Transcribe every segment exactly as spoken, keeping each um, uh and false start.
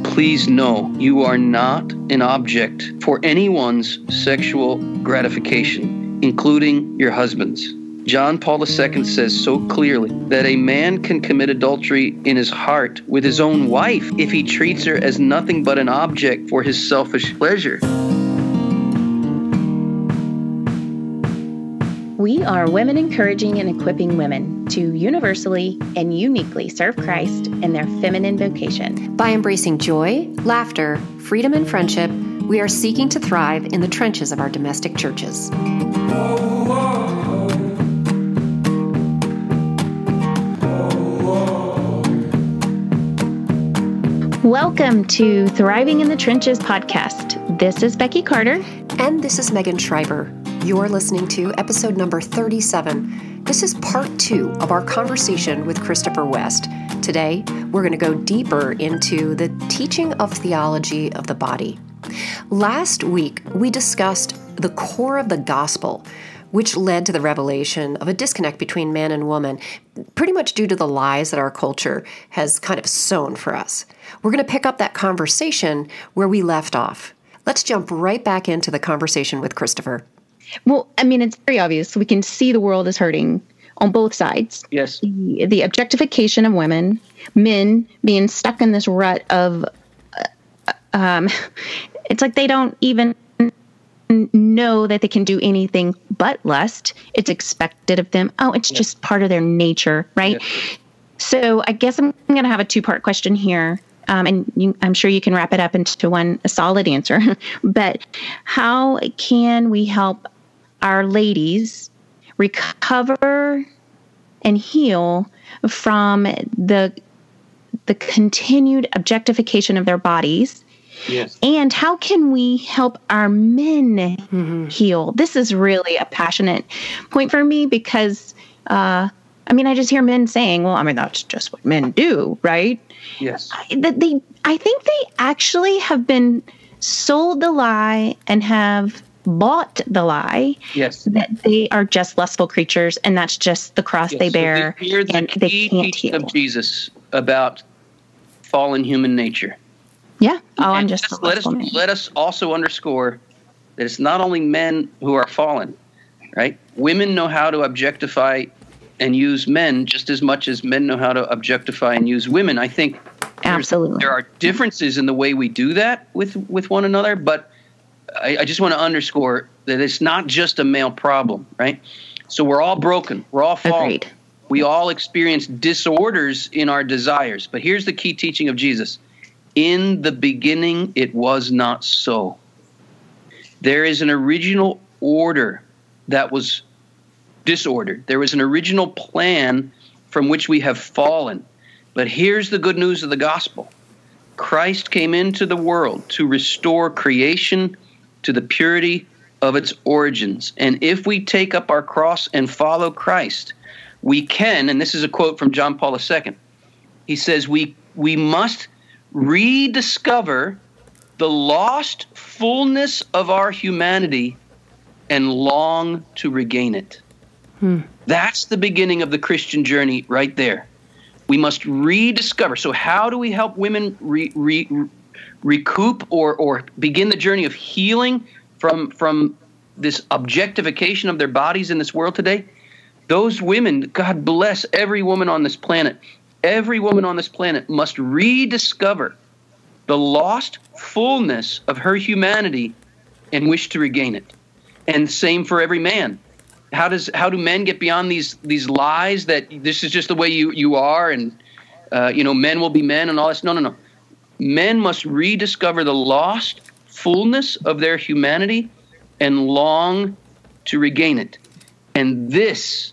please know you are not an object for anyone's sexual gratification, including your husband's. John Paul the Second says so clearly that a man can commit adultery in his heart with his own wife if he treats her as nothing but an object for his selfish pleasure. We are women encouraging and equipping women to universally and uniquely serve Christ in their feminine vocation. By embracing joy, laughter, freedom, and friendship, we are seeking to thrive in the trenches of our domestic churches. Welcome to Thriving in the Trenches podcast. This is Becky Carter. And this is Megan Schreiber. You're listening to episode number thirty-seven. This is part two of our conversation with Christopher West. Today, we're going to go deeper into the teaching of theology of the body. Last week, we discussed the core of the gospel, which led to the revelation of a disconnect between man and woman, pretty much due to the lies that our culture has kind of sown for us. We're going to pick up that conversation where we left off. Let's jump right back into the conversation with Christopher. Well, I mean, it's very obvious. We can see the world is hurting on both sides. Yes. The, the objectification of women, men being stuck in this rut of, uh, um, it's like they don't even know that they can do anything but lust. It's expected of them. Oh, it's yes. just part of their nature, right? Yes. So I guess I'm going to have a two-part question here. Um, and you, I'm sure you can wrap it up into one a solid answer. But how can we help our ladies recover and heal from the the continued objectification of their bodies? Yes. And how can we help our men mm-hmm. heal? This is really a passionate point for me because, uh, I mean, I just hear men saying, well, I mean, that's just what men do, right? Yes. I, that they, I think they actually have been sold the lie and have bought the lie yes. that they are just lustful creatures and that's just the cross yes. they bear so the, the and they can't heal. Of Jesus about fallen human nature. Yeah. Oh, and I'm just, just let us man. let us also underscore that it's not only men who are fallen, right? Women know how to objectify and use men just as much as men know how to objectify and use women. I think absolutely there are differences in the way we do that with, with one another, but I, I just want to underscore that it's not just a male problem, right? So we're all broken. We're all fallen. Agreed. We all experience disorders in our desires. But here's the key teaching of Jesus. In the beginning, it was not so. There is an original order that was disordered. There was an original plan from which we have fallen. But here's the good news of the gospel. Christ came into the world to restore creation to the purity of its origins. And if we take up our cross and follow Christ, we can, and this is a quote from John Paul the Second, he says, we, we must rediscover the lost fullness of our humanity and long to regain it. Hmm. That's the beginning of the Christian journey right there. We must rediscover. So how do we help women re, re, recoup or, or begin the journey of healing from, from this objectification of their bodies in this world today? Those women, God bless every woman on this planet, every woman on this planet must rediscover the lost fullness of her humanity and wish to regain it. And same for every man. How does how do men get beyond these these lies that this is just the way you, you are and uh, you know men will be men and all this? No, no, no. Men must rediscover the lost fullness of their humanity and long to regain it. And this,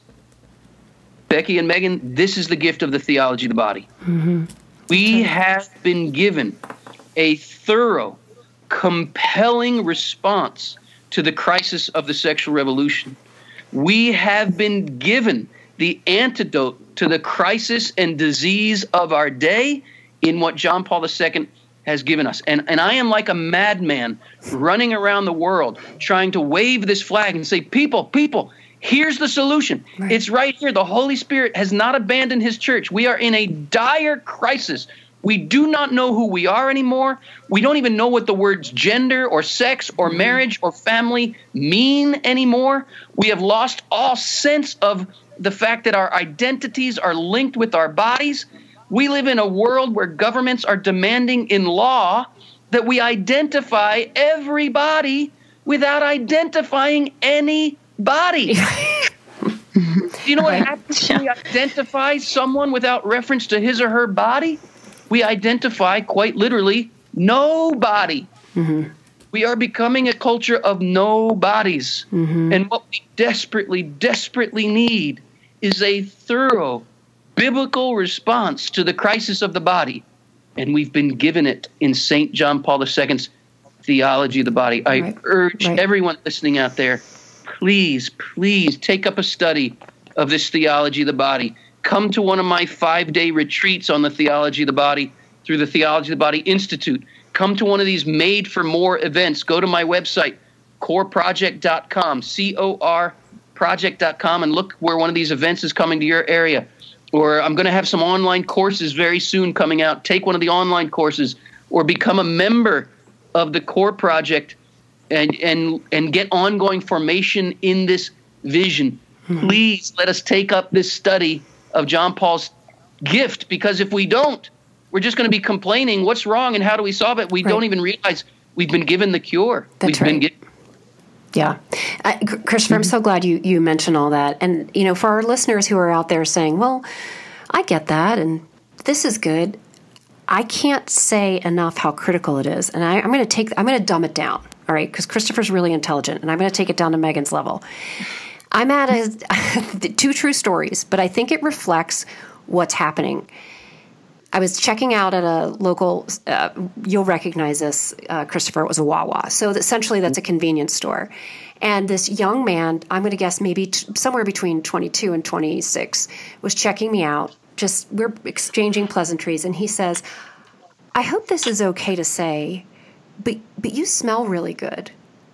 Becky and Megan, this is the gift of the theology of the body. Mm-hmm. We have been given a thorough, compelling response to the crisis of the sexual revolution. We have been given the antidote to the crisis and disease of our day in what John Paul the Second has given us. And, and I am like a madman running around the world trying to wave this flag and say, people, people, here's the solution. Right. It's right here. The Holy Spirit has not abandoned his church. We are in a dire crisis We do not know who we are anymore. We don't even know what the words gender or sex or marriage or family mean anymore. We have lost all sense of the fact that our identities are linked with our bodies. We live in a world where governments are demanding in law that we identify everybody without identifying anybody. Do you know what happens when we identify someone without reference to his or her body? We identify, quite literally, nobody. Mm-hmm. We are becoming a culture of nobodies. Mm-hmm. And what we desperately, desperately need is a thorough biblical response to the crisis of the body. And we've been given it in Saint John Paul the Second's Theology of the Body. I right. urge right. everyone listening out there, please, please take up a study of this Theology of the Body. Come to one of my five-day retreats on the Theology of the Body through the Theology of the Body Institute. Come to one of these Made for More events. Go to my website, core project dot com, C O R project dot com, and look where one of these events is coming to your area. Or I'm going to have some online courses very soon coming out. Take one of the online courses or become a member of the Core Project and and and get ongoing formation in this vision. Mm-hmm. Please let us take up this study of John Paul's gift, because if we don't, we're just going to be complaining what's wrong and how do we solve it. We right. don't even realize we've been given the cure. That's we've right. been given Yeah. Uh, Christopher, I'm so glad you, you mentioned all that. And, you know, for our listeners who are out there saying, well, I get that, and this is good, I can't say enough how critical it is. And I, I'm going to take, I'm going to dumb it down, all right, because Christopher's really intelligent, and I'm going to take it down to Megan's level. I'm at a, two true stories, but I think it reflects what's happening. I was checking out at a local, uh, you'll recognize this, uh, Christopher, it was a Wawa. So essentially that's a convenience store. And this young man, I'm going to guess maybe t- somewhere between twenty-two and twenty-six, was checking me out. Just, we're exchanging pleasantries. And he says, I hope this is okay to say, but but you smell really good.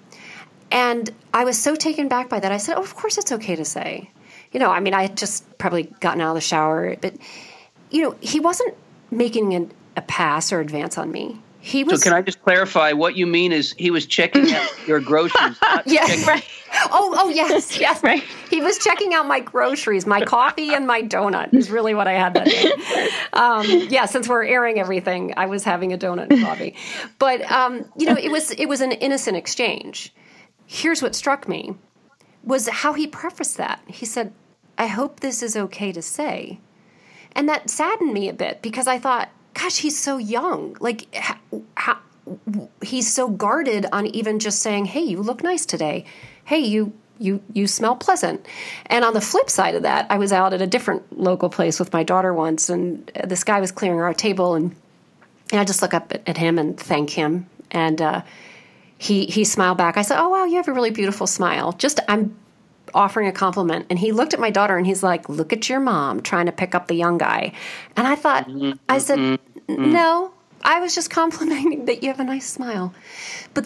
And I was so taken back by that. I said, oh, of course it's okay to say. You know, I mean, I had just probably gotten out of the shower, but, you know, he wasn't making an, a pass or advance on me. He was. So can I just clarify? What you mean is he was checking out your groceries. Yes, checking- right. Oh, oh, yes, yes. Right. He was checking out my groceries, my coffee and my donut is really what I had that day. Um, yeah, since we're airing everything, I was having a donut and coffee. But, um, you know, it was it was an innocent exchange. Here's what struck me was how he prefaced that. He said, I hope this is okay to say. And that saddened me a bit because I thought, gosh, he's so young. Like, how, how, he's so guarded on even just saying, hey, you look nice today. Hey, you you you smell pleasant. And on the flip side of that, I was out at a different local place with my daughter once, and this guy was clearing our table, and, and I just look up at, at him and thank him. And uh, he he smiled back. I said, oh, wow, you have a really beautiful smile. Just, I'm offering a compliment. And he looked at my daughter and he's like, look at your mom trying to pick up the young guy. And I thought, mm-hmm. I said, no, I was just complimenting that you have a nice smile. But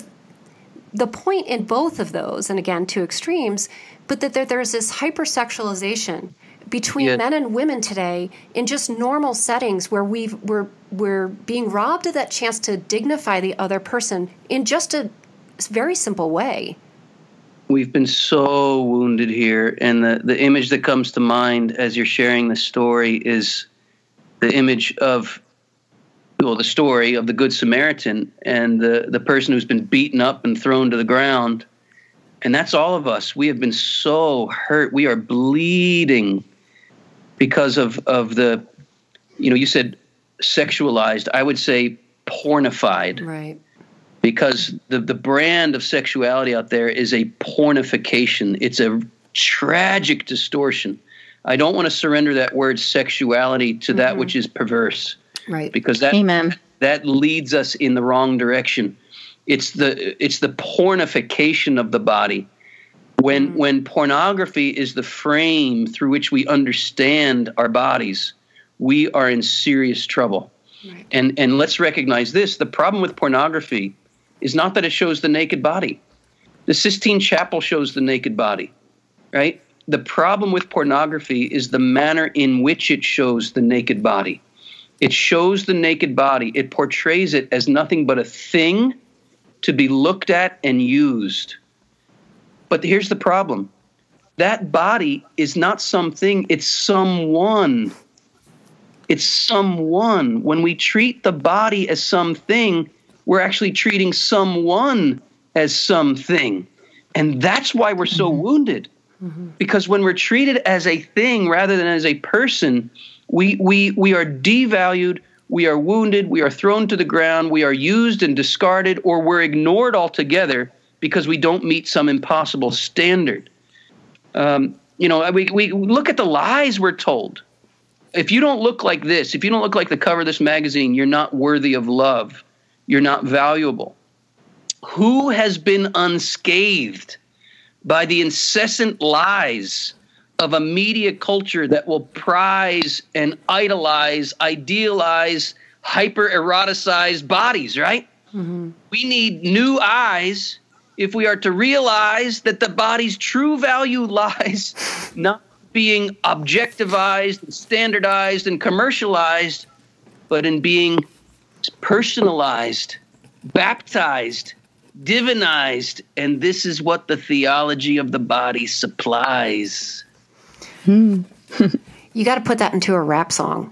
the point in both of those, and again, two extremes, but that there, there's this hypersexualization between yeah. men and women today in just normal settings where we've, we're, we're being robbed of that chance to dignify the other person in just a very simple way. We've been so wounded here, and the, the image that comes to mind as you're sharing the story is the image of, well, the story of the Good Samaritan and the, the person who's been beaten up and thrown to the ground. And that's all of us. We have been so hurt. We are bleeding because of, of the, you know, you said sexualized. I would say pornified. Right. Because the, the brand of sexuality out there is a pornification. It's a tragic distortion. I don't want to surrender that word sexuality to mm-hmm. that which is perverse. Right. Because that Amen. that leads us in the wrong direction. It's the it's the pornification of the body. When mm-hmm. when pornography is the frame through which we understand our bodies, we are in serious trouble. Right. And and let's recognize this. The problem with pornography is not that it shows the naked body. The Sistine Chapel shows the naked body, right? The problem with pornography is the manner in which it shows the naked body. It shows the naked body. It portrays it as nothing but a thing to be looked at and used. But here's the problem. That body is not something, it's someone. It's someone. When we treat the body as something, we're actually treating someone as something. And that's why we're so mm-hmm. wounded. Mm-hmm. Because when we're treated as a thing rather than as a person, we we we are devalued, we are wounded, we are thrown to the ground, we are used and discarded, or we're ignored altogether because we don't meet some impossible standard. Um, you know, we we look at the lies we're told. If you don't look like this, if you don't look like the cover of this magazine, you're not worthy of love. You're not valuable. Who has been unscathed by the incessant lies of a media culture that will prize and idolize, idealize, hyper-eroticize bodies, right? Mm-hmm. We need new eyes if we are to realize that the body's true value lies not being objectivized and standardized and commercialized, but in being personalized, baptized, divinized, and this is what the theology of the body supplies. Hmm. You got to put that into a rap song.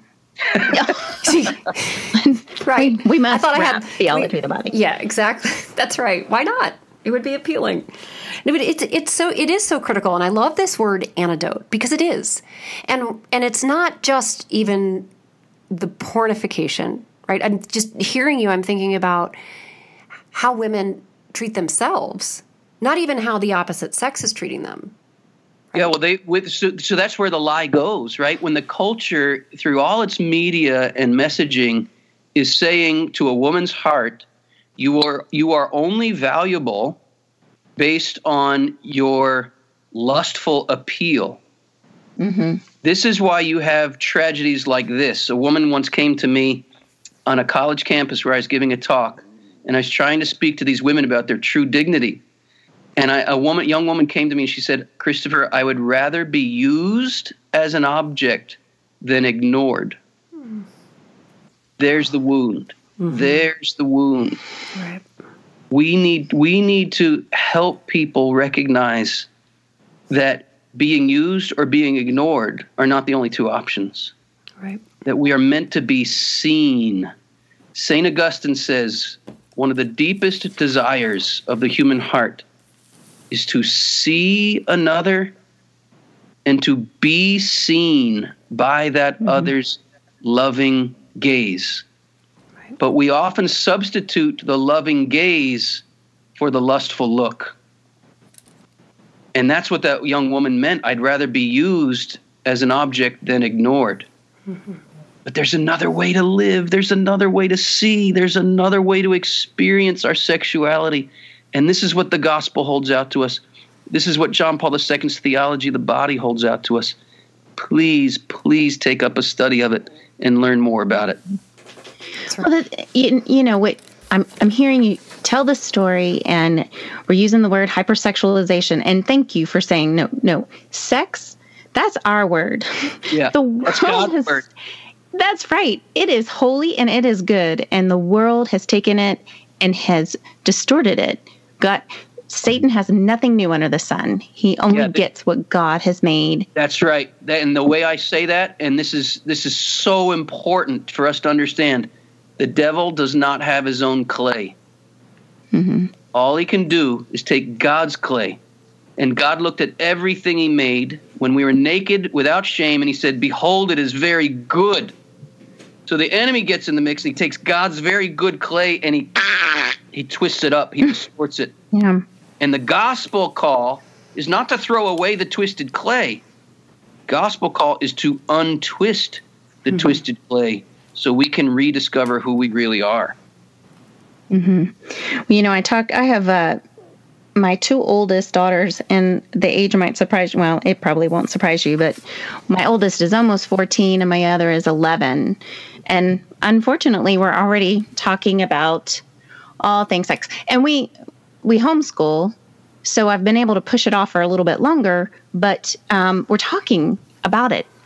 Right. We must I thought rap I had theology we, of the body. Yeah, exactly. That's right. Why not? It would be appealing. No, but it's it's so it is so critical, and I love this word antidote because it is, and and it's not just even the pornification, right? I'm just hearing you. I'm thinking about how women treat themselves, not even how the opposite sex is treating them. Right? Yeah, well, they with so, so that's where the lie goes, right? When the culture, through all its media and messaging, is saying to a woman's heart, you are you are only valuable based on your lustful appeal. Mm-hmm. This is why you have tragedies like this. A woman once came to me on a college campus where I was giving a talk, and I was trying to speak to these women about their true dignity. And I, a woman, young woman came to me and she said, Christopher, I would rather be used as an object than ignored. Mm. There's the wound. Mm-hmm. There's the wound. Right. We need we need to help people recognize that being used or being ignored are not the only two options. Right. That we are meant to be seen. Saint Augustine says one of the deepest desires of the human heart is to see another and to be seen by that mm-hmm. other's loving gaze. But we often substitute the loving gaze for the lustful look. And that's what that young woman meant. I'd rather be used as an object than ignored. Mm-hmm. But there's another way to live. There's another way to see. There's another way to experience our sexuality. And this is what the gospel holds out to us. This is what John Paul the Second's theology of the body holds out to us. Please, please take up a study of it and learn more about it. Well, that, you, you know what I'm I'm hearing you tell this story, and we're using the word hypersexualization. And thank you for saying no, no, sex. That's our word. Yeah, the world that's God's has, word. That's right. It is holy and it is good, and the world has taken it and has distorted it. God, Satan has nothing new under the sun. He only yeah, gets what God has made. That's right. And the way I say that, and this is this is so important for us to understand. The devil does not have his own clay. Mm-hmm. All he can do is take God's clay. And God looked at everything he made when we were naked without shame, and he said, behold, it is very good. So the enemy gets in the mix, and he takes God's very good clay, and he he twists it up. He distorts it. Yeah. And the gospel call is not to throw away the twisted clay. Gospel call is to untwist the mm-hmm. twisted clay, so we can rediscover who we really are. Mm-hmm. Well, you know, I talk. I have uh, my two oldest daughters, and the age might surprise you. Well, it probably won't surprise you, but my oldest is almost fourteen, and my other is eleven. And unfortunately, we're already talking about all things sex. And we we homeschool, so I've been able to push it off for a little bit longer. But um, we're talking about it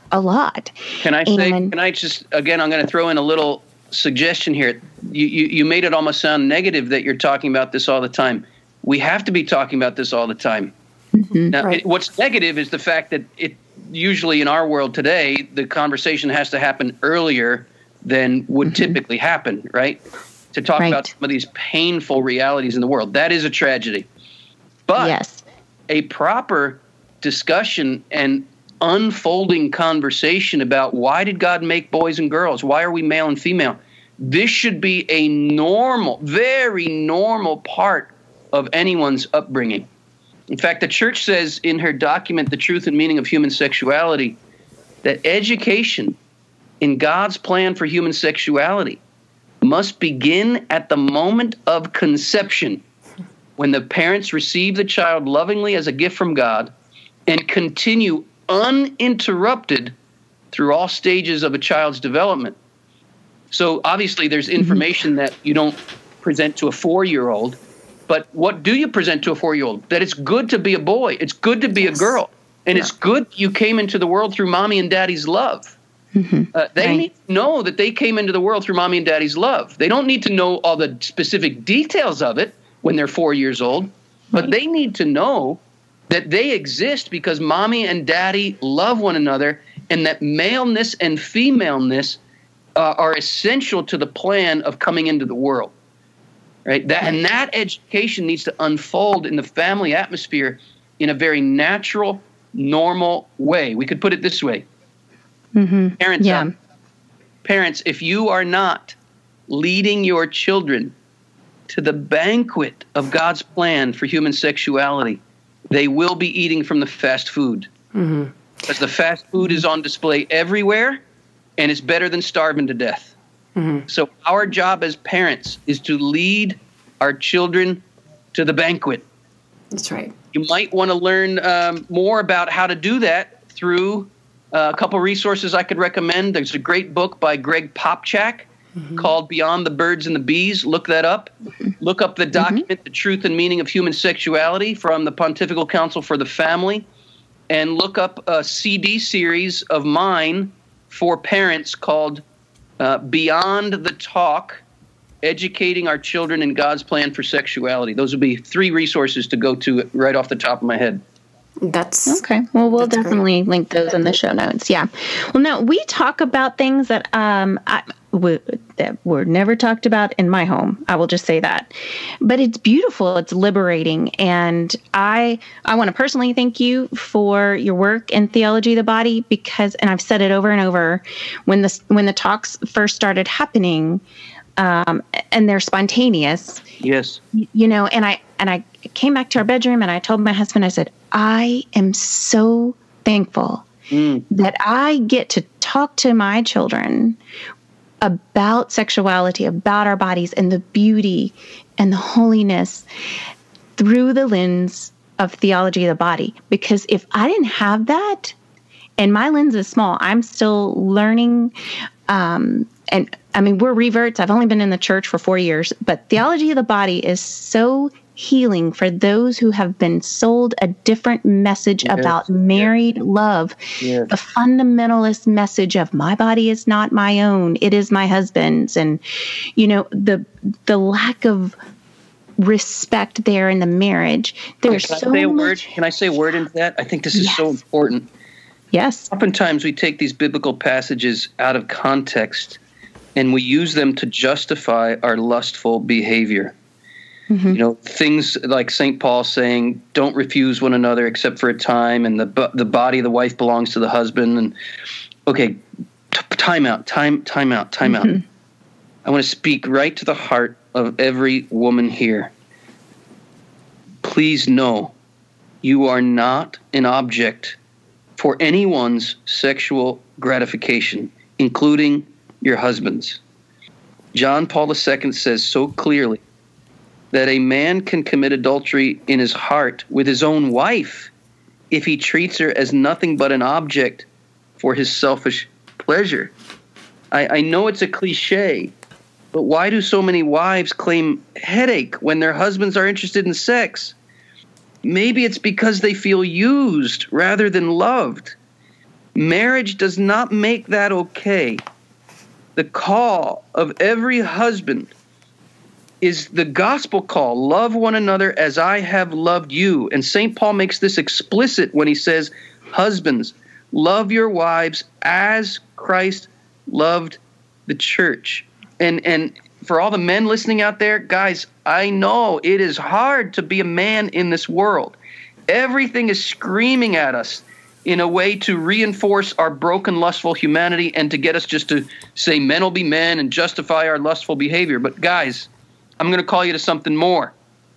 a lot. Can I say, and, can I just, again, I'm going to throw in a little suggestion here. You, you, you made it almost sound negative that you're talking about this all the time. We have to be talking about this all the time. Mm-hmm, now, right. it, what's negative is the fact that it usually in our world today, the conversation has to happen earlier than would mm-hmm. typically happen, right? To talk right. about some of these painful realities in the world. That is a tragedy. But yes. a proper discussion and unfolding conversation about why did God make boys and girls? Why are we male and female? This should be a normal, very normal part of anyone's upbringing. In fact, the church says in her document, The Truth and Meaning of Human Sexuality, that education in God's plan for human sexuality must begin at the moment of conception, when the parents receive the child lovingly as a gift from God, and continue uninterrupted through all stages of a child's development. So obviously there's information that you don't present to a four-year-old, but what do you present to a four-year-old? That it's good to be a boy, it's good to be yes. a girl, and yeah. it's good you came into the world through mommy and daddy's love. Mm-hmm. Uh, they right. need to know that they came into the world through mommy and daddy's love. They don't need to know all the specific details of it when they're four years old, but right. they need to know that they exist because mommy and daddy love one another, and that maleness and femaleness uh, are essential to the plan of coming into the world. Right? That, and that education needs to unfold in the family atmosphere in a very natural, normal way. We could put it this way. Mm-hmm. Parents, yeah. uh, parents, if you are not leading your children to the banquet of God's plan for human sexuality, they will be eating from the fast food. Mm-hmm. Because the fast food is on display everywhere, and it's better than starving to death. Mm-hmm. So our job as parents is to lead our children to the banquet. That's right. You might want to learn um, more about how to do that through uh, a couple resources I could recommend. There's a great book by Greg Popchak mm-hmm. called Beyond the Birds and the Bees. Look that up. Mm-hmm. Look up the document, mm-hmm. The Truth and Meaning of Human Sexuality from the Pontifical Council for the Family. And look up a C D series of mine for parents called uh, Beyond the Talk, Educating Our Children in God's Plan for Sexuality. Those would be three resources to go to right off the top of my head. That's okay. Well, we'll definitely great. link those in the show notes. Yeah. Well, no, we talk about things that um I, w- that were never talked about in my home. I will just say that. But it's beautiful. It's liberating, and I I want to personally thank you for your work in theology of the body, because, and I've said it over and over, when the when the talks first started happening, um, and they're spontaneous. Yes. You know, and I and I came back to our bedroom and I told my husband, I said, I am so thankful mm. that I get to talk to my children about sexuality, about our bodies, and the beauty and the holiness through the lens of theology of the body. Because if I didn't have that, and my lens is small, I'm still learning. Um, and I mean, we're reverts. I've only been in the church for four years, but theology of the body is so healing for those who have been sold a different message yes. about married yes. love. Yes. The fundamentalist message of my body is not my own, it is my husband's. And, you know, the the lack of respect there in the marriage. There's Can I so say a much. word? Can I say a word into that? I think this is yes. so important. Yes. Oftentimes we take these biblical passages out of context and we use them to justify our lustful behavior. Mm-hmm. You know, things like Saint Paul saying, don't refuse one another except for a time, and the the body of the wife belongs to the husband. And okay, t- time out, time, time out, time mm-hmm. out. I want to speak right to the heart of every woman here. Please know you are not an object for anyone's sexual gratification, including your husband's. John Paul the Second says so clearly that a man can commit adultery in his heart with his own wife if he treats her as nothing but an object for his selfish pleasure. I, I know it's a cliche, but why do so many wives claim headache when their husbands are interested in sex? Maybe it's because they feel used rather than loved. Marriage does not make that okay. The call of every husband is the gospel call. Love one another as I have loved you. And Saint Paul makes this explicit when he says, husbands, love your wives as Christ loved the church. And and for all the men listening out there, guys, I know it is hard to be a man in this world. Everything is screaming at us in a way to reinforce our broken, lustful humanity and to get us just to say men will be men and justify our lustful behavior. But guys, I'm going to call you to something more.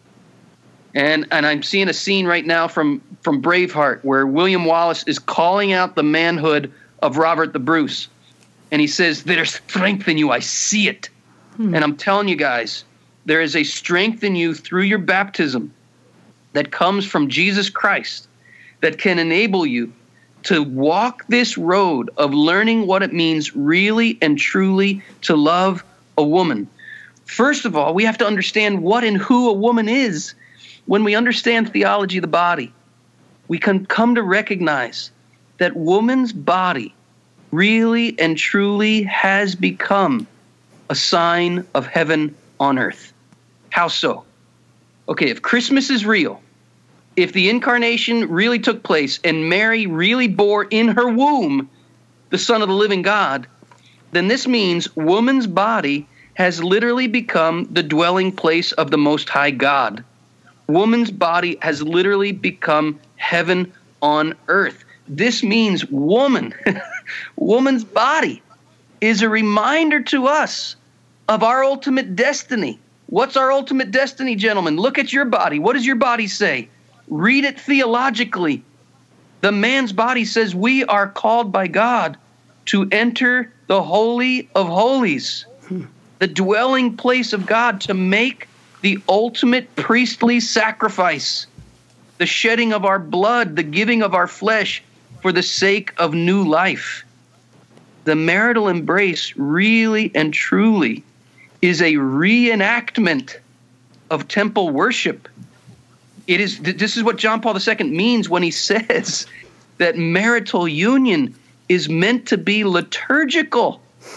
And and I'm seeing a scene right now from, from Braveheart where William Wallace is calling out the manhood of Robert the Bruce. And he says, there's strength in you. I see it. Hmm. And I'm telling you guys, there is a strength in you through your baptism that comes from Jesus Christ that can enable you to walk this road of learning what it means really and truly to love a woman. First of all, we have to understand what and who a woman is. When we understand theology of the body, we can come to recognize that woman's body really and truly has become a sign of heaven on earth. How so? Okay, if Christmas is real, if the incarnation really took place and Mary really bore in her womb the Son of the living God, then this means woman's body has literally become the dwelling place of the Most High God. Woman's body has literally become heaven on earth. This means woman, woman's body is a reminder to us of our ultimate destiny. What's our ultimate destiny, gentlemen? Look at your body. What does your body say? Read it theologically. The man's body says we are called by God to enter the Holy of Holies, hmm. the dwelling place of God, to make the ultimate priestly sacrifice, the shedding of our blood, the giving of our flesh for the sake of new life. The marital embrace really and truly is a reenactment of temple worship. It is. This is what John Paul the Second means when he says that marital union is meant to be liturgical.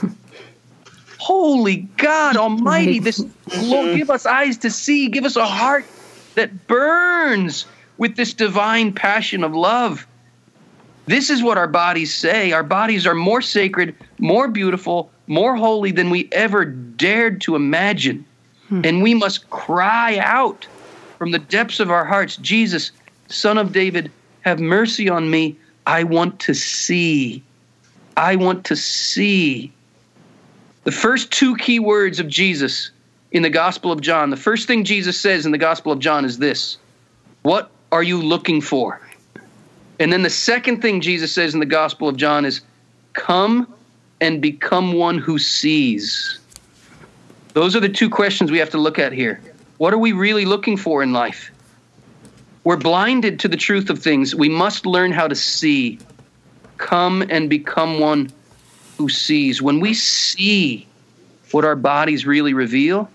Holy God Almighty, this Lord, give us eyes to see, give us a heart that burns with this divine passion of love. This is what our bodies say. Our bodies are more sacred, more beautiful, more holy than we ever dared to imagine. Hmm. And we must cry out from the depths of our hearts, Jesus, Son of David, have mercy on me. I want to see. I want to see. The first two key words of Jesus in the Gospel of John, the first thing Jesus says in the Gospel of John is this: what are you looking for? And then the second thing Jesus says in the Gospel of John is, come and become one who sees. Those are the two questions we have to look at here. What are we really looking for in life? We're blinded to the truth of things. We must learn how to see. Come and become one who sees. When we see what our bodies really reveal,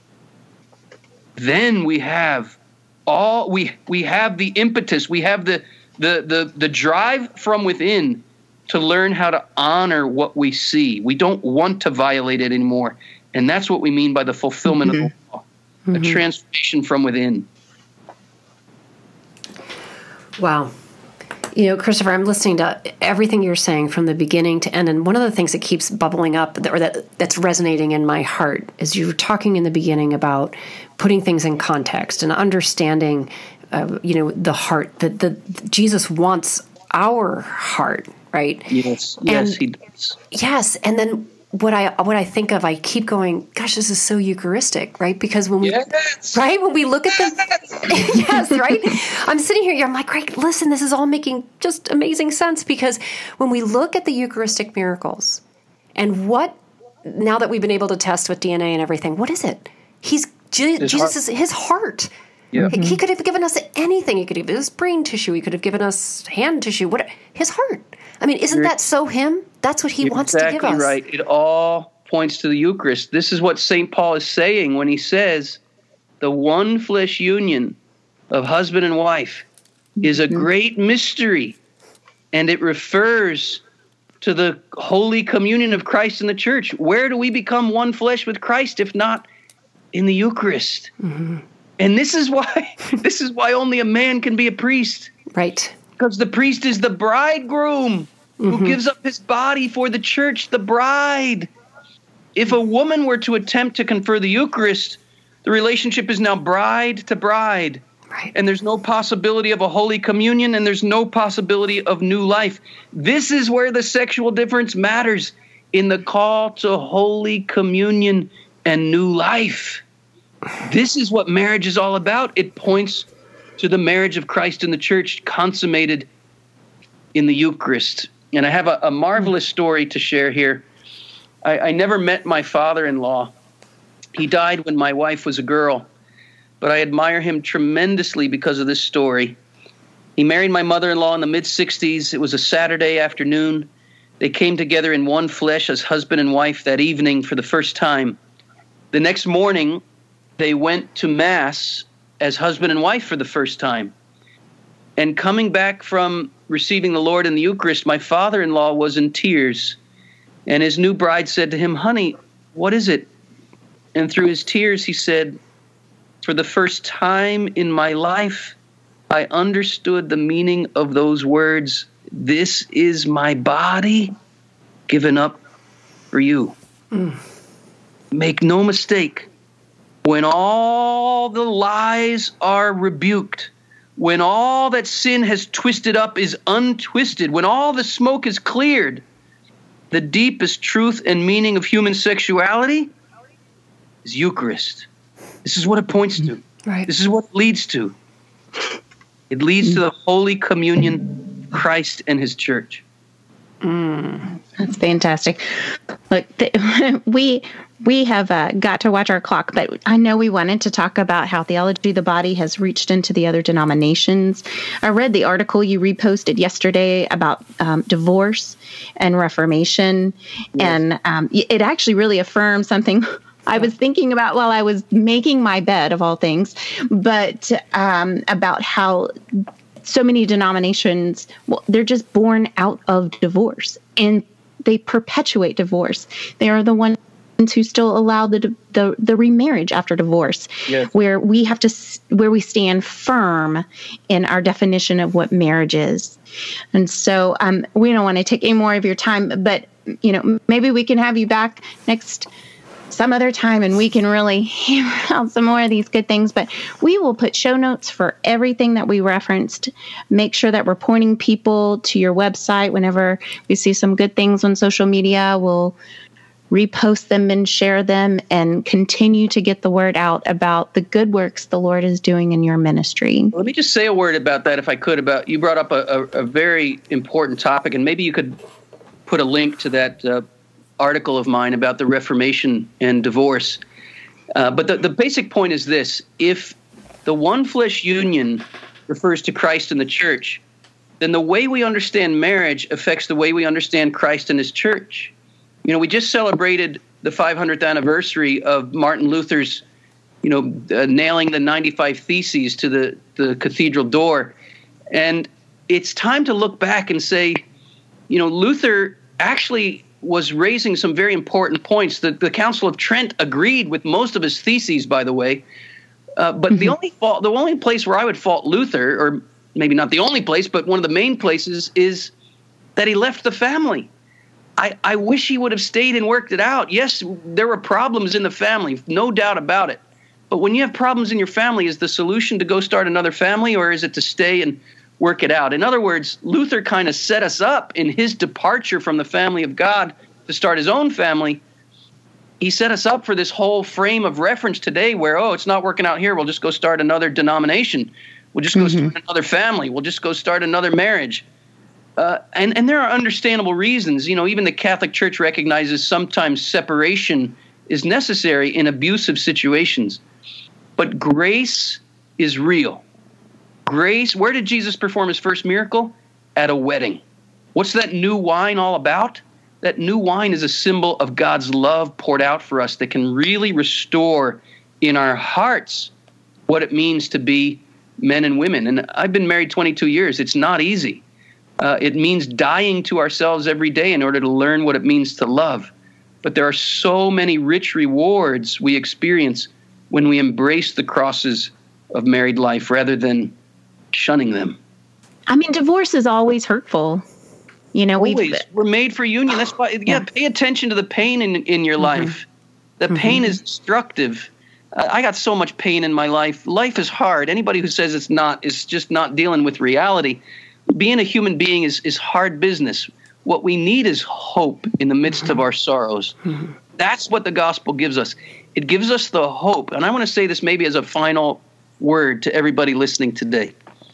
then we have all we we have the impetus, we have the the the the drive from within to learn how to honor what we see. We don't want to violate it anymore. And that's what we mean by the fulfillment mm-hmm. of the law, mm-hmm. a transformation from within. Wow. You know, Christopher, I'm listening to everything you're saying from the beginning to end. And one of the things that keeps bubbling up, or that that's resonating in my heart, is you were talking in the beginning about putting things in context and understanding, uh, you know, the heart, that the, Jesus wants our heart, right? Yes, yes, and, he does. Yes, and then what I what I think of, I keep going, gosh, this is so Eucharistic, right? Because when we, yes. right, when we look at the, yes, right? I'm sitting here, I'm like, right, listen, this is all making just amazing sense, because when we look at the Eucharistic miracles and what, now that we've been able to test with D N A and everything, what is it? He's, his Jesus heart. is his heart. Yeah. He, he could have given us anything. He could have given us brain tissue. He could have given us hand tissue. What? His heart. I mean, isn't You're, that so him? That's what he You're wants exactly to give us. Right. It all points to the Eucharist. This is what Saint Paul is saying when he says the one flesh union of husband and wife is a great mystery. and it refers to the holy communion of Christ in the church. Where do we become one flesh with Christ if not in the Eucharist? Mm-hmm. And this is why this is why only a man can be a priest. Right. Because the priest is the bridegroom who mm-hmm. gives up his body for the church, the bride. If a woman were to attempt to confer the Eucharist, the relationship is now bride to bride. Right. And there's no possibility of a holy communion, and there's no possibility of new life. This is where the sexual difference matters, in the call to holy communion and new life. This is what marriage is all about. It points to the marriage of Christ and the church consummated in the Eucharist. And I have a, a marvelous story to share here. I, I never met my father-in-law. He died when my wife was a girl, but I admire him tremendously because of this story. He married my mother-in-law in the mid-sixties. It was a Saturday afternoon. They came together in one flesh as husband and wife that evening for the first time. The next morning, they went to Mass as husband and wife for the first time. And coming back from receiving the Lord in the Eucharist, my father-in-law was in tears. And his new bride said to him, "Honey, what is it?" And through his tears, he said, "For the first time in my life, I understood the meaning of those words. This is my body given up for you." Mm. Make no mistake, when all the lies are rebuked, when all that sin has twisted up is untwisted, when all the smoke is cleared, the deepest truth and meaning of human sexuality is Eucharist. This is what it points to. Right. This is what it leads to. It leads to the Holy Communion of Christ and his church. Mm, that's fantastic. Look, th- we we have uh, got to watch our clock, but I know we wanted to talk about how theology of the body has reached into the other denominations. I read the article you reposted yesterday about um, divorce and Reformation, yes. and um, it actually really affirms something I was thinking about while I was making my bed, of all things, but um, about how so many denominations, well, they're just born out of divorce, and they perpetuate divorce. They are the ones who still allow the the, the remarriage after divorce, yes. where we have to where we stand firm in our definition of what marriage is. And so um, we don't want to take any more of your time, but you know, maybe we can have you back next some other time and we can really hammer out some more of these good things. But we will put show notes for everything that we referenced. Make sure that we're pointing people to your website. Whenever we see some good things on social media, we'll repost them and share them and continue to get the word out about the good works the Lord is doing in your ministry. Let me just say a word about that, if I could. About you brought up a, a, a very important topic, and maybe you could put a link to that uh, article of mine about the Reformation and divorce. Uh, but the, the basic point is this: if the one flesh union refers to Christ and the church, then the way we understand marriage affects the way we understand Christ and his church. You know, we just celebrated the five hundredth anniversary of Martin Luther's, you know, uh, nailing the ninety-five Theses to the, the cathedral door. And it's time to look back and say, you know, Luther actually was raising some very important points. The, the Council of Trent agreed with most of his theses, by the way. Uh, but mm-hmm. the only fault, the only place where I would fault Luther, or maybe not the only place, but one of the main places, is that he left the family. I, I wish he would have stayed and worked it out. Yes, there were problems in the family, no doubt about it. But when you have problems in your family, is the solution to go start another family, or is it to stay and work it out? In other words, Luther kind of set us up in his departure from the family of God to start his own family. He set us up for this whole frame of reference today where, oh, it's not working out here, we'll just go start another denomination. We'll just go mm-hmm. start another family. We'll just go start another marriage. Uh, and, and there are understandable reasons. You know, even the Catholic Church recognizes sometimes separation is necessary in abusive situations. But grace is real. Grace, where did Jesus perform his first miracle? At a wedding. What's that new wine all about? That new wine is a symbol of God's love poured out for us that can really restore in our hearts what it means to be men and women. And I've been married twenty-two years. It's not easy. Uh, it means dying to ourselves every day in order to learn what it means to love. But there are so many rich rewards we experience when we embrace the crosses of married life rather than shunning them. I mean, divorce is always hurtful. You know, Always. we've, We're made for union. That's why, yeah, Yeah. pay attention to the pain in, in your Mhm. life. The Mhm. pain is destructive. Uh, I got so much pain in my life. Life is hard. Anybody who says it's not is just not dealing with reality. Being a human being is, is hard business. What we need is hope in the midst Mm-hmm. of our sorrows. Mhm. That's what the gospel gives us. It gives us the hope. And I want to say this maybe as a final word to everybody listening today.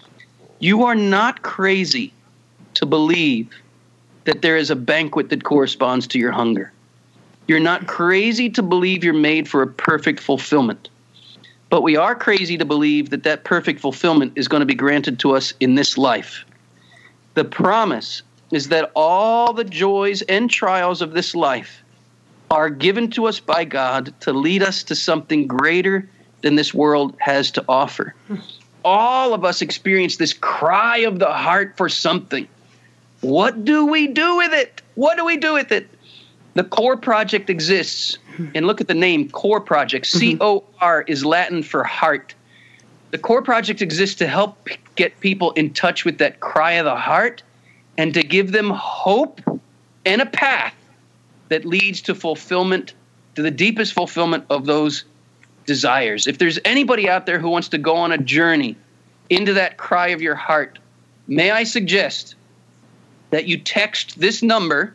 You are not crazy to believe that there is a banquet that corresponds to your hunger. You're not crazy to believe you're made for a perfect fulfillment. But we are crazy to believe that that perfect fulfillment is going to be granted to us in this life. The promise is that all the joys and trials of this life are given to us by God to lead us to something greater than this world has to offer. All of us experience this cry of the heart for something. What do we do with it? What do we do with it? The CORE Project exists. And look at the name, CORE Project. C O R is Latin for heart. The CORE Project exists to help p- get people in touch with that cry of the heart and to give them hope and a path that leads to fulfillment, to the deepest fulfillment of those desires. If there's anybody out there who wants to go on a journey into that cry of your heart, may I suggest that you text this number,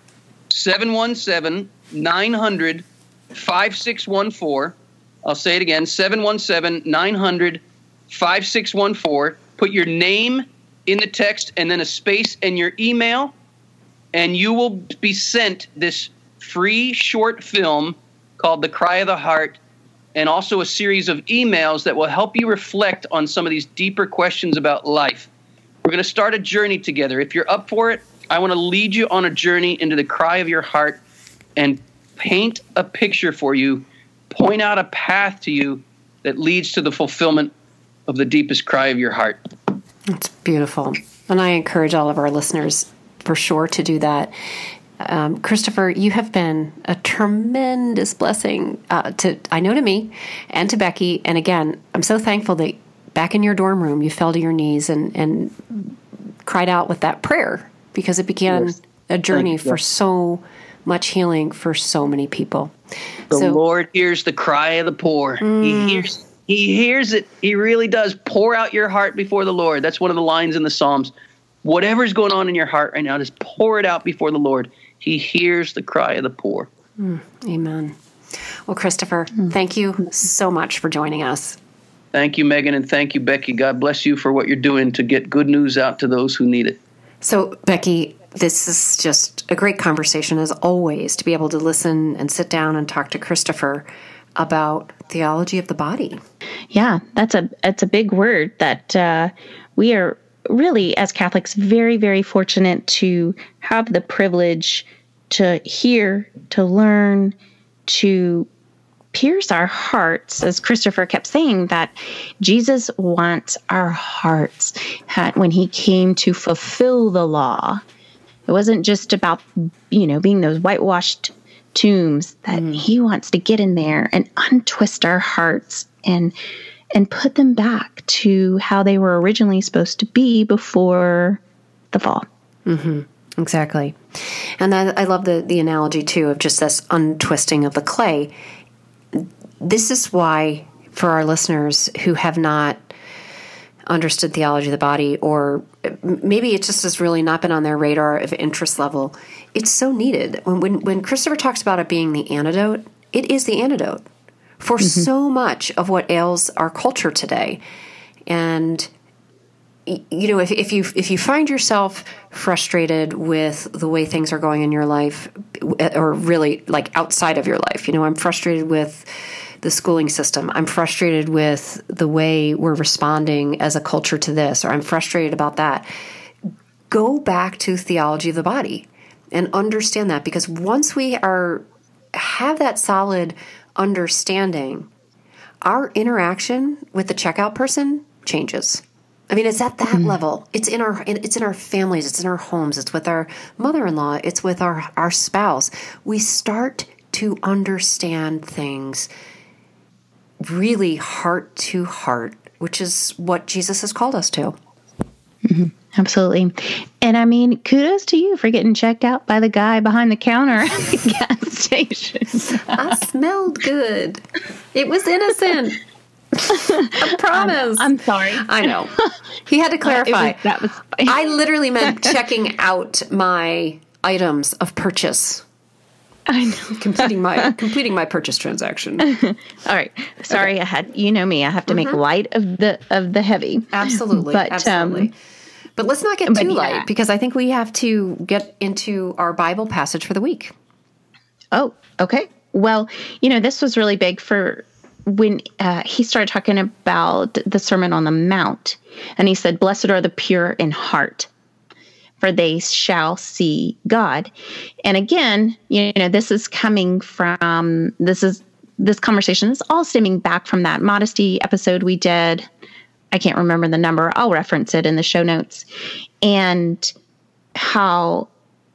seven one seven, nine hundred, five six one four. I'll say it again, seven one seven, nine hundred, five six one four. Put your name in the text and then a space and your email, and you will be sent this free short film called The Cry of the Heart, and also a series of emails that will help you reflect on some of these deeper questions about life. We're going to start a journey together. If you're up for it, I want to lead you on a journey into the cry of your heart and paint a picture for you, point out a path to you that leads to the fulfillment of the deepest cry of your heart. It's beautiful. And I encourage all of our listeners for sure to do that. Um, Christopher, you have been a tremendous blessing uh, to, I know, to me and to Becky. And again, I'm so thankful that back in your dorm room, you fell to your knees and, and cried out with that prayer, because it began Yes. a journey You, for yes. so much healing for so many people. The so, Lord hears the cry of the poor. Mm. He hears He hears it. He really does. Pour out your heart before the Lord. That's one of the lines in the Psalms. Whatever's going on in your heart right now, just pour it out before the Lord. He hears the cry of the poor. Mm, amen. Well, Christopher, thank you so much for joining us. Thank you, Megan, and thank you, Becky. God bless you for what you're doing to get good news out to those who need it. So, Becky, this is just a great conversation, as always, to be able to listen and sit down and talk to Christopher about theology of the body. Yeah, that's a that's a big word that uh, we are really, as Catholics, very, very fortunate to have the privilege to hear, to learn, to pierce our hearts, as Christopher kept saying, that Jesus wants our hearts. When he came to fulfill the law, it wasn't just about, you know, being those whitewashed tombs, that mm. he wants to get in there and untwist our hearts and and put them back to how they were originally supposed to be before the fall. Mm-hmm. Exactly. And I, I love the, the analogy, too, of just this untwisting of the clay. This is why, for our listeners who have not understood theology of the body, or maybe it just has really not been on their radar of interest level, it's so needed. When when, when Christopher talks about it being the antidote, it is the antidote for mm-hmm. so much of what ails our culture today. And you know, if, if you if you find yourself frustrated with the way things are going in your life, or really like outside of your life, you know, I'm frustrated with the schooling system. I'm frustrated with the way we're responding as a culture to this, or I'm frustrated about that. Go back to theology of the body and understand that, because once we are have that solid understanding, our interaction with the checkout person changes. I mean, it's at that mm-hmm. level. It's in our it's in our families. It's in our homes. It's with our mother-in-law. It's with our, our spouse. We start to understand things really heart to heart, which is what Jesus has called us to. Mm-hmm. Absolutely. And I mean, kudos to you for getting checked out by the guy behind the counter at the gas station. I smelled good. It was innocent. I promise. I'm, I'm sorry. I know. He had to clarify. Was, that was. I literally meant checking out my items of purchase. I know. completing my completing my purchase transaction. All right. Sorry, okay. I had. You know me. I have to mm-hmm. make light of the of the heavy. Absolutely. But, absolutely. Um, but let's not get too yeah. light, because I think we have to get into our Bible passage for the week. Oh, okay. Well, you know, this was really big for when uh, he started talking about the Sermon on the Mount. And he said, "Blessed are the pure in heart, for they shall see God." And again, you know, this is coming from, this is, this conversation is all stemming back from that modesty episode we did. I can't remember the number. I'll reference it in the show notes. And how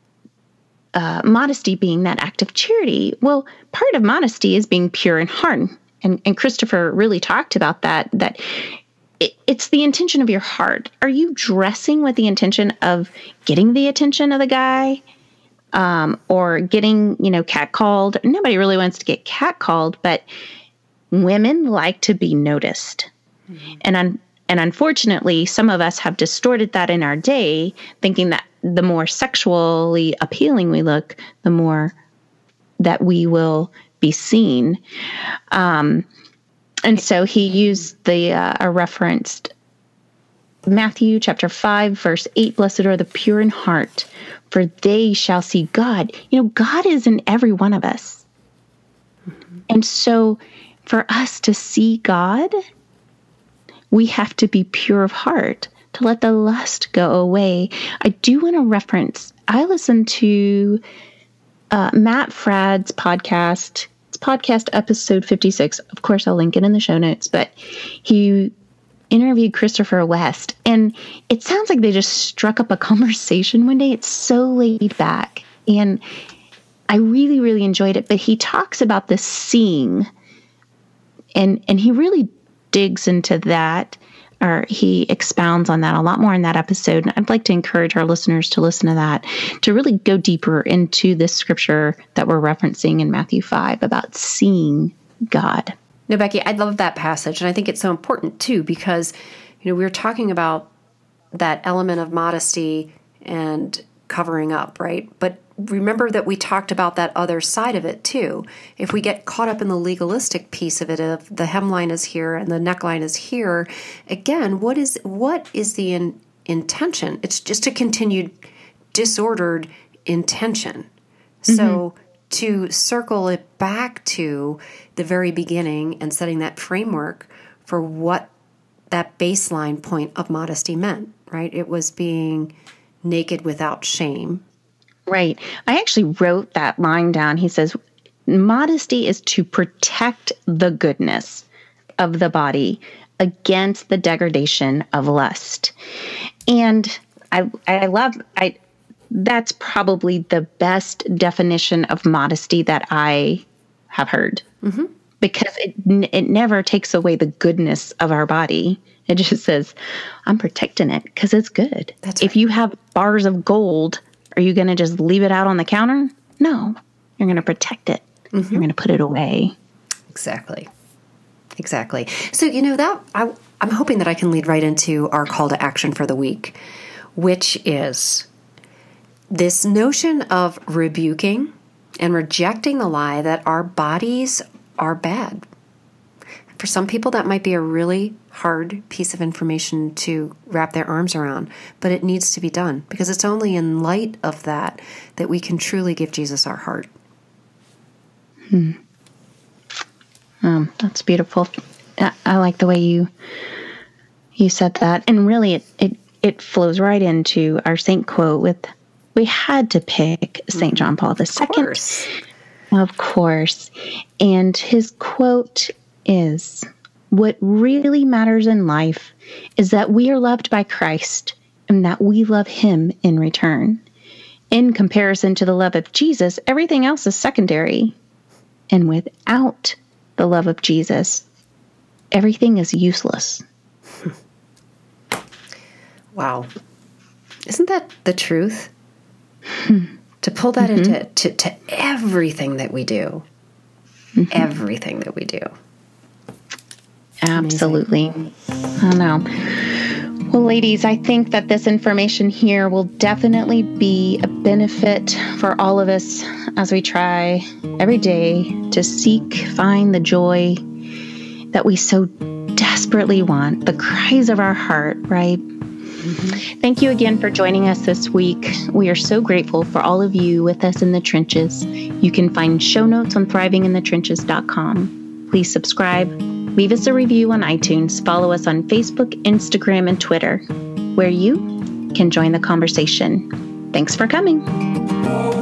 uh, modesty being that act of charity. Well, part of modesty is being pure in heart. And, and Christopher really talked about that, that it, it's the intention of your heart. Are you dressing with the intention of getting the attention of the guy? Um, or getting, you know, catcalled? Nobody really wants to get catcalled, but women like to be noticed. Mm-hmm. And un- and unfortunately, some of us have distorted that in our day, thinking that the more sexually appealing we look, the more that we will be seen. Um, and so he used the uh, a referenced Matthew chapter five, verse eight, "Blessed are the pure in heart, for they shall see God." You know, God is in every one of us. Mm-hmm. And so for us to see God, we have to be pure of heart, to let the lust go away. I do want to reference, I listened to uh, Matt Fradd's podcast. It's podcast episode fifty-six. Of course, I'll link it in the show notes, but he interviewed Christopher West, and it sounds like they just struck up a conversation one day. It's so laid back, and I really, really enjoyed it. But he talks about the seeing, and and he really digs into that, or he expounds on that a lot more in that episode. And I'd like to encourage our listeners to listen to that, to really go deeper into this scripture that we're referencing in Matthew five about seeing God. No, Becky, I love that passage. And I think it's so important too, because, you know, we were talking about that element of modesty and covering up, right? But remember that we talked about that other side of it too. If we get caught up in the legalistic piece of it, of the hemline is here and the neckline is here, again, what is what is the in, intention? It's just a continued disordered intention. Mm-hmm. So to circle it back to the very beginning and setting that framework for what that baseline point of modesty meant, right? It was being naked without shame. Right. I actually wrote that line down. He says, modesty is to protect the goodness of the body against the degradation of lust. And I I love, I that's probably the best definition of modesty that I have heard. Mm-hmm. Because it it never takes away the goodness of our body. It just says, I'm protecting it because it's good. That's if right. you have bars of gold, are you going to just leave it out on the counter? No. You're going to protect it. Mm-hmm. You're going to put it away. Exactly. Exactly. So, you know, that I, I'm hoping that I can lead right into our call to action for the week, which is this notion of rebuking and rejecting the lie that our bodies are bad. For some people, that might be a really hard piece of information to wrap their arms around, but it needs to be done, because it's only in light of that that we can truly give Jesus our heart. Hmm. Um, that's beautiful. I, I like the way you you said that, and really, it it it flows right into our saint quote. With we had to pick Saint John Paul the Second, of course. Of course, and his quote is, what really matters in life is that we are loved by Christ and that we love him in return. In comparison to the love of Jesus, everything else is secondary. And without the love of Jesus, everything is useless. Wow. Isn't that the truth? Hmm. To pull that mm-hmm. into to, to everything that we do. Mm-hmm. Everything that we do. Absolutely. Amazing. I know. Well, ladies, I think that this information here will definitely be a benefit for all of us as we try every day to seek, find the joy that we so desperately want, the cries of our heart, right? Mm-hmm. Thank you again for joining us this week. We are so grateful for all of you with us in the trenches. You can find show notes on thriving in the trenches dot com. Please subscribe, leave us a review on iTunes, follow us on Facebook, Instagram, and Twitter, where you can join the conversation. Thanks for coming.